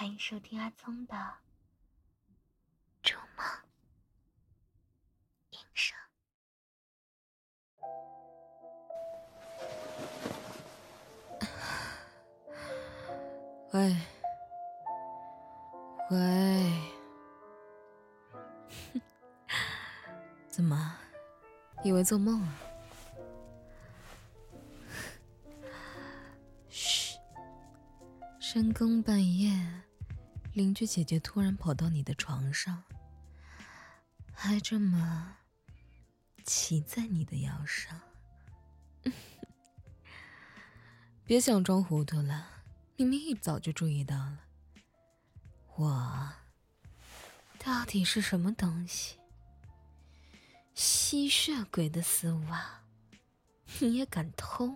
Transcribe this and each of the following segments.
欢迎收听阿聪的周末影声。 喂，怎么，以为做梦啊？嘘，深更半夜，邻居姐姐突然跑到你的床上，还这么骑在你的腰上。别想装糊涂了，明明一早就注意到了。我到底是什么东西？吸血鬼的丝袜，你也敢偷？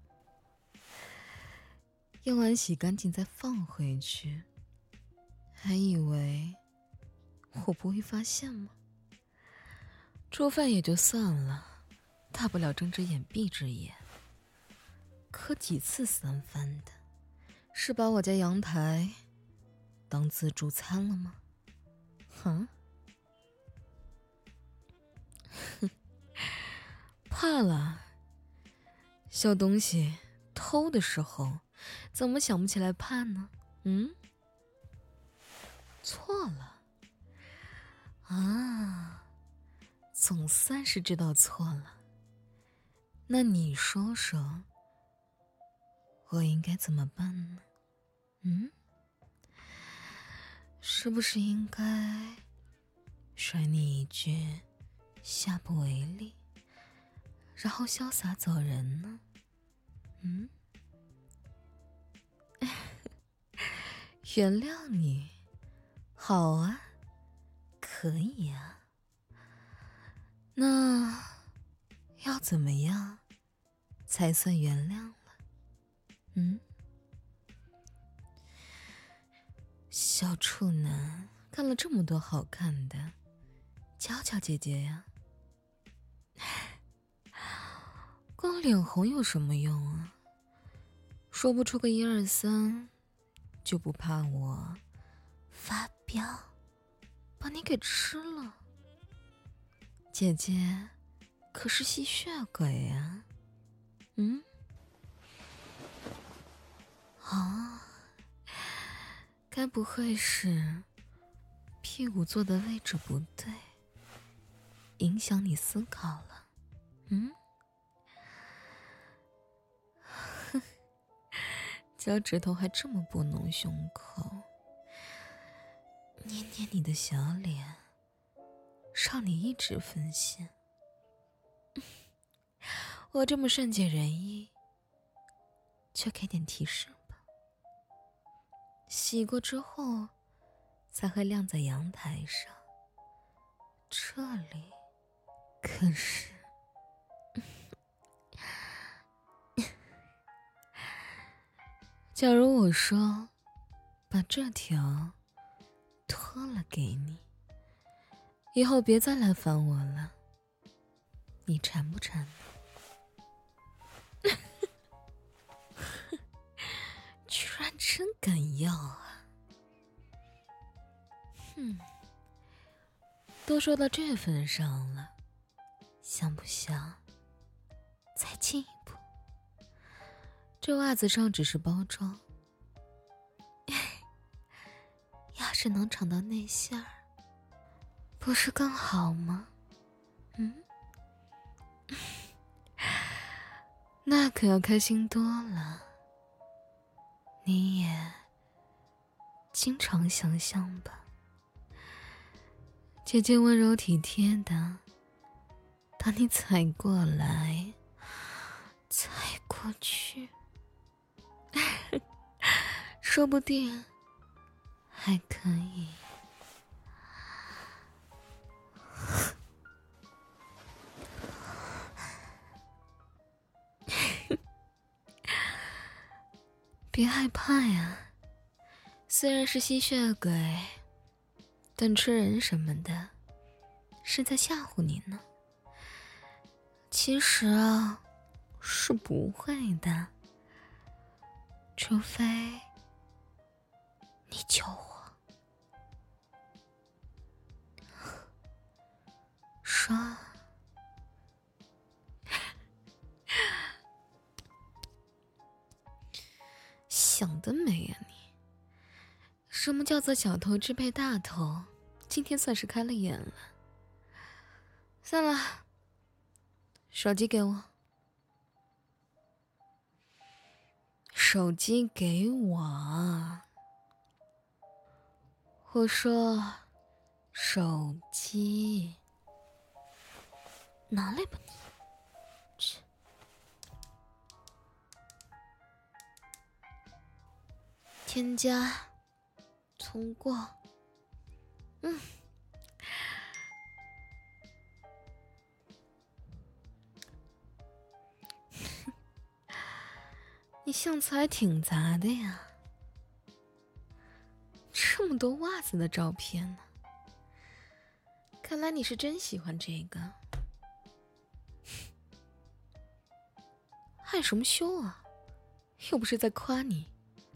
用完洗干净再放回去，还以为我不会发现吗？触犯也就算了，大不了睁只眼闭只眼。可几次三番的，是把我家阳台当自助餐了吗？哼，怕了。小东西偷的时候，怎么想不起来怕呢？错了啊，总算是知道错了。那你说说，我应该怎么办呢？是不是应该甩你一句下不为例，然后潇洒走人呢？原谅你，好啊，可以啊。那要怎么样才算原谅了？小处男看了这么多好看的，教教姐姐呀。光脸红有什么用啊？说不出个1、2、3，就不怕我发飙，把你给吃了？姐姐可是吸血鬼呀。该不会是屁股坐的位置不对，影响你思考了？脚趾头还这么拨弄胸口，捏捏你的小脸，让你一直分心。我这么善解人意，就给点提示吧。洗过之后才会晾在阳台上，这里可是假如我说把这条脱了给你，以后别再来烦我了，你馋不馋呢？居然真敢要啊！都说到这份上了，想不想再进一步？这袜子上只是包装，要是能尝到内馅儿，不是更好吗？那可要开心多了。你也经常想象吧，姐姐温柔体贴的，当你踩过来，踩过去，说不定还可以别害怕呀，虽然是吸血鬼，但吃人什么的是在吓唬你呢。其实啊，是不会的，除非你救我。说。想得美啊你！什么叫做小头支配大头？今天算是开了眼了。算了，手机给我。手机给我。我说，手机。拿来吧你。切。添加。通过。你相册还挺杂的呀，这么多袜子的照片呢。看来你是真喜欢这个。害什么羞啊？又不是在夸你。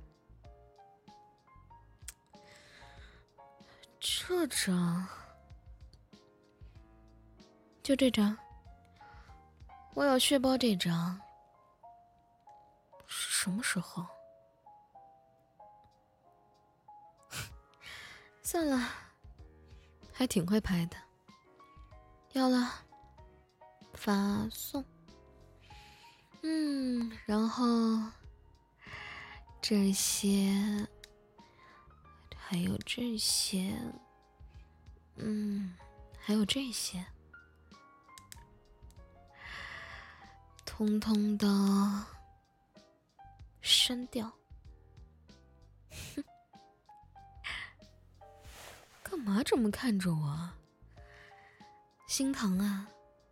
这张，就这张。我有血包这张。是什么时候？算了，还挺会拍的。要了，发送。然后这些，还有这些，还有这些，通通的删掉。哼，干嘛这么看着我？心疼啊？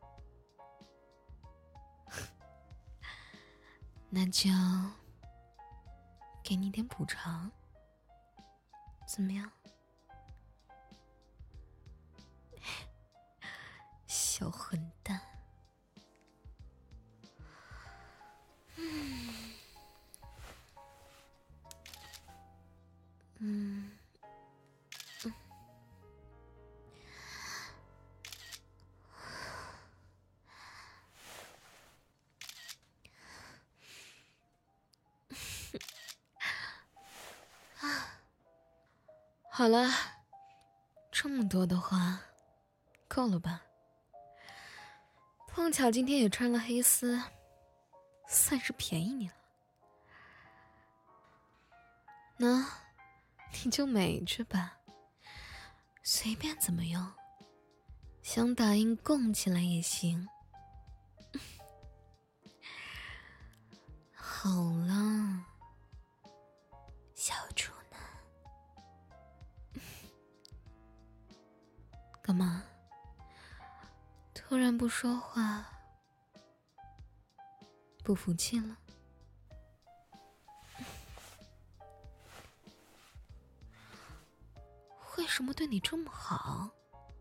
那就给你点补偿，怎么样？小混蛋。好了，这么多的话，够了吧？碰巧今天也穿了黑丝，算是便宜你了。那，你就美去吧，随便怎么用，想打印供起来也行。好了，小猪呢？干嘛？突然不说话，不服气了？为什么对你这么好？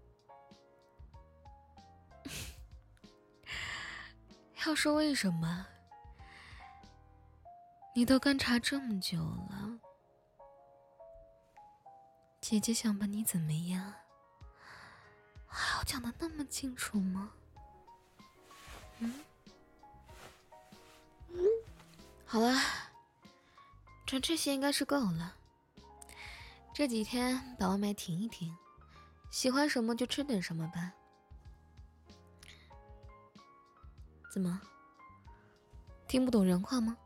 要说为什么，你都观察这么久了，姐姐想把你怎么样？还要讲得那么清楚吗？好了，这些应该是够了。这几天把外卖停一停，喜欢什么就吃点什么吧。怎么？听不懂人话吗？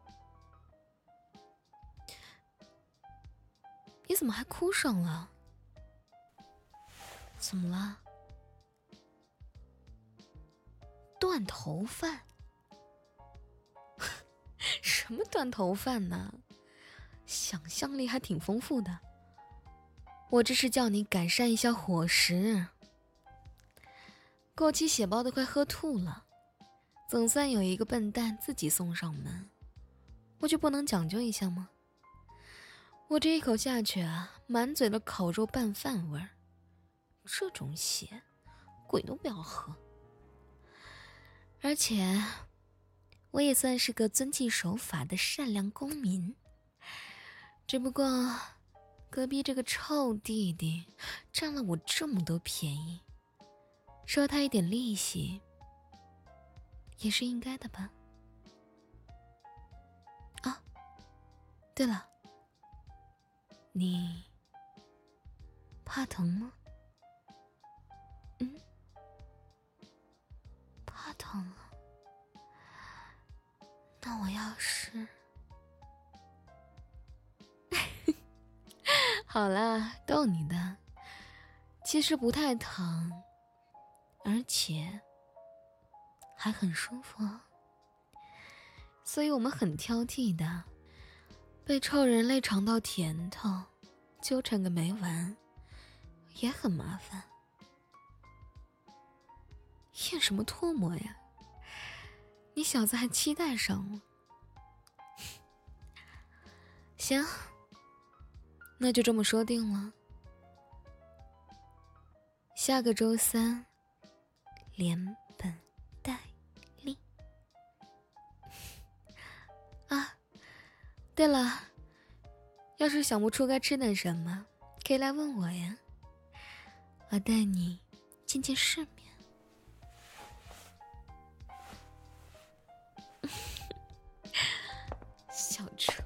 你怎么还哭上了？怎么了？断头饭？什么断头饭呢？想象力还挺丰富的。我这是叫你改善一下伙食。过期血包都快喝吐了，总算有一个笨蛋自己送上门，我就不能讲究一下吗？我这一口下去啊，满嘴的烤肉拌饭味儿，这种血，鬼都不要喝。而且，我也算是个遵纪守法的善良公民，只不过隔壁这个臭弟弟占了我这么多便宜，收他一点利息也是应该的吧？啊，对了，你怕疼吗？怕疼啊？那我要是……好啦，逗你的，其实不太疼，而且还很舒服，所以我们很挑剔的，被臭人类尝到甜头，纠缠个没完，也很麻烦。演什么唾沫呀？你小子还期待上我？行，那就这么说定了。下个周三，连本带利。啊，对了，要是想不出该吃点什么，可以来问我呀，我带你见见世面。小臭。